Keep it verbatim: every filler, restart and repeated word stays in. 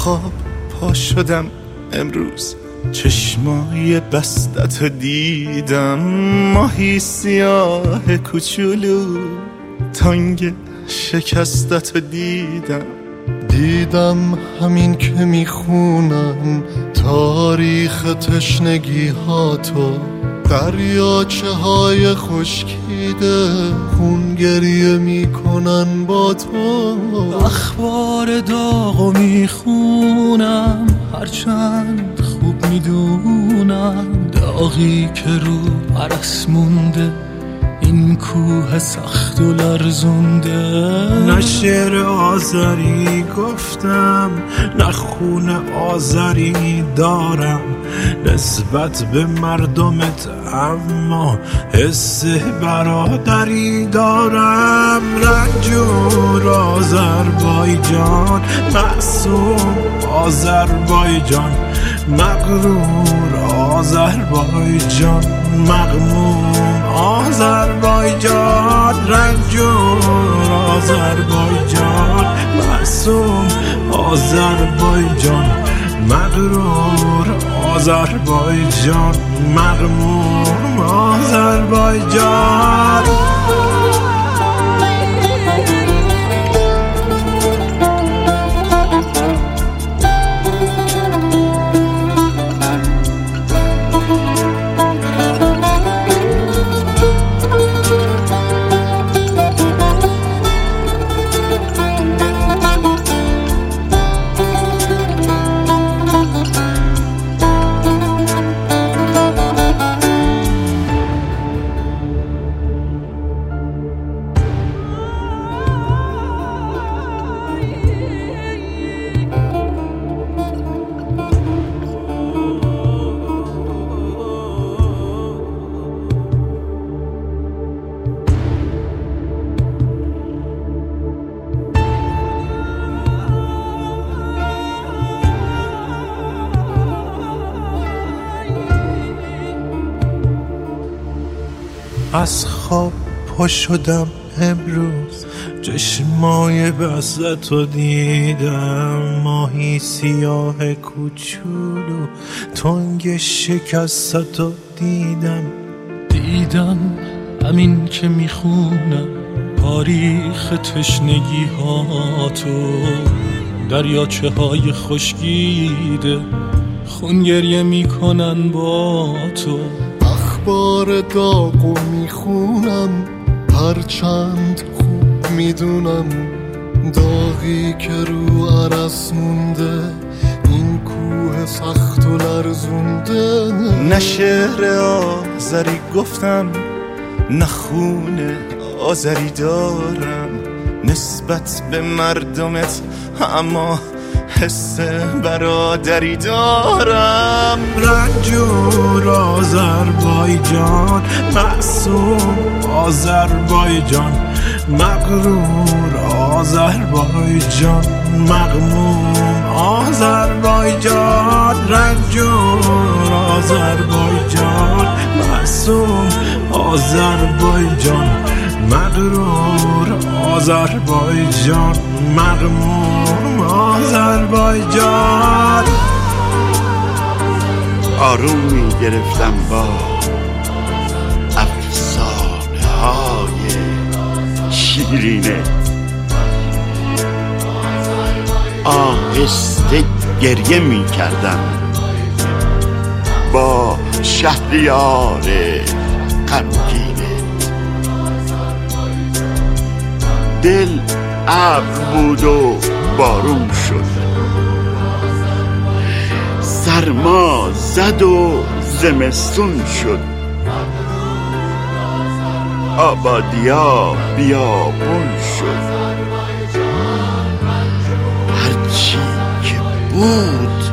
خواب پا شدم امروز، چشمای بستت دیدم، ماهی سیاه کوچولو تنگ شکستت دیدم. دیدم همین که میخونم تاریخ تشنگی ها تو، دریاچه های خشکیده خون گریه میکنن با تو. اخبار داغو میخونم هرچند خوب میدونم، داغی که رو عرص مونده این کوه سخت و لرزونده. نه شعر آذری گفتم نه خون آذری دارم نسبت به مردمت، اما حس برادری دارم. رنجور آذربایجان، معصوم آذربایجان، مغرور آذربایجان، مغموم آذربایجان. رنجور آذربایجان، معصوم آذربایجان، مغرور آذربایجان، مغموم آذربایجان. از خواب پا شدم امروز، چشمای بستتو دیدم، ماهی سیاه کوچولو تنگ شکستتو دیدم. دیدم همین که میخونم تاریخ تشنگی ها تو، دریاچه های خشکیده خون گریه میکنن با تو. اخبار داغو میخونم هرچند خوب میدونم، داغی که رو عرص مونده این کوه سخت و لرزونده. نه شعر آذری گفتم نه خون آذری دارم نسبت به مردمت، اما حس برادری دارم. رنجور آذربایجان، معصوم آذربایجان، مغرور آذربایجان، مغموم آذربایجان. رنجور آذربایجان، معصوم آذربایجان، مغرور آذربایجان، مغموم آذربایجان. آروم می گرفتم با افسانه های شیرینه، آهسته گریه می کردم با شهریار غمگینه. دل ابر بود و بارون شد، سرما زد و زمستون شد، آبادیا بیابون شد. هرچی که بود